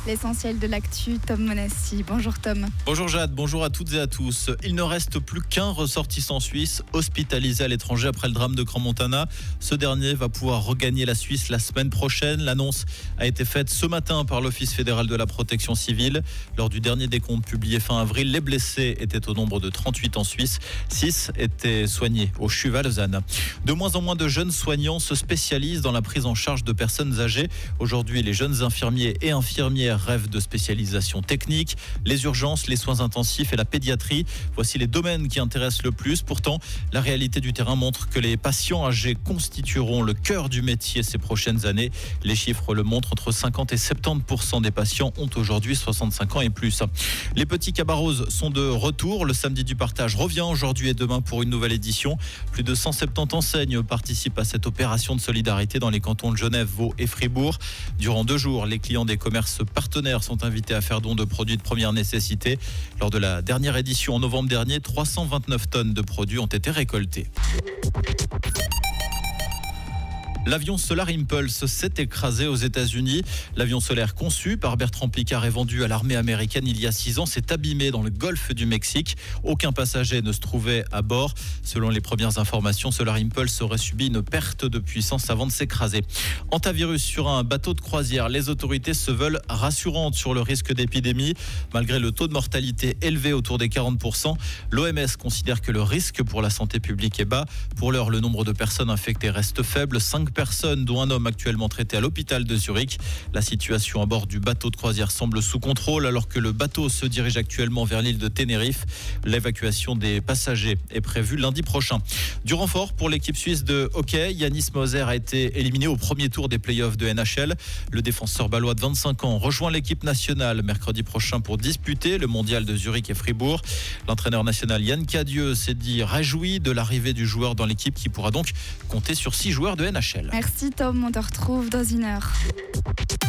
L'essentiel de l'actu, Tom Monassi. Bonjour Tom. Bonjour Jade, bonjour à toutes et à tous. Il ne reste plus qu'un ressortissant suisse hospitalisé à l'étranger après le drame de Crans-Montana. Ce dernier va pouvoir regagner la Suisse la semaine prochaine. L'annonce a été faite ce matin par l'Office fédéral de la protection civile. Lors du dernier décompte publié fin avril, les blessés étaient au nombre de 38 en Suisse. 6 étaient soignés au CHUV à Lausanne. De moins en moins de jeunes soignants se spécialisent dans la prise en charge de personnes âgées. Aujourd'hui, les jeunes infirmiers et infirmières rêvent de spécialisation technique. Les urgences, les soins intensifs et la pédiatrie, voici les domaines qui intéressent le plus. Pourtant, la réalité du terrain montre que les patients âgés constitueront le cœur du métier ces prochaines années. Les chiffres le montrent, entre 50 et 70% des patients ont aujourd'hui 65 ans et plus. Les petits cabaroses sont de retour. Le samedi du partage revient aujourd'hui et demain pour une nouvelle édition. Plus de 170 enseignes participent à cette opération de solidarité dans les cantons de Genève, Vaud et Fribourg. Durant 2 jours, les clients des commerces partenaires sont invités à faire don de produits de première nécessité. Lors de la dernière édition en novembre dernier, 329 tonnes de produits ont été récoltées. L'avion Solar Impulse s'est écrasé aux États-Unis. L'avion solaire conçu par Bertrand Piccard et vendu à l'armée américaine il y a 6 ans s'est abîmé dans le golfe du Mexique. Aucun passager ne se trouvait à bord. Selon les premières informations, Solar Impulse aurait subi une perte de puissance avant de s'écraser. Antivirus sur un bateau de croisière. Les autorités se veulent rassurantes sur le risque d'épidémie. Malgré le taux de mortalité élevé autour des 40%, l'OMS considère que le risque pour la santé publique est bas. Pour l'heure, le nombre de personnes infectées reste faible. 5 personnes, dont un homme actuellement traité à l'hôpital de Zurich. La situation à bord du bateau de croisière semble sous contrôle alors que le bateau se dirige actuellement vers l'île de Tenerife. L'évacuation des passagers est prévue lundi prochain. Du renfort pour l'équipe suisse de hockey. Yanis Moser a été éliminé au premier tour des playoffs de NHL. Le défenseur bâlois de 25 ans rejoint l'équipe nationale mercredi prochain pour disputer le mondial de Zurich et Fribourg. L'entraîneur national Yann Cadieux s'est dit réjoui de l'arrivée du joueur dans l'équipe qui pourra donc compter sur 6 joueurs de NHL. Merci Tom, on te retrouve dans 1 heure.